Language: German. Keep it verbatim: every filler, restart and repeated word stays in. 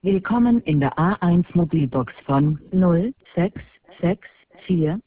Willkommen in der A eins Mobilbox von null sechs sechs vier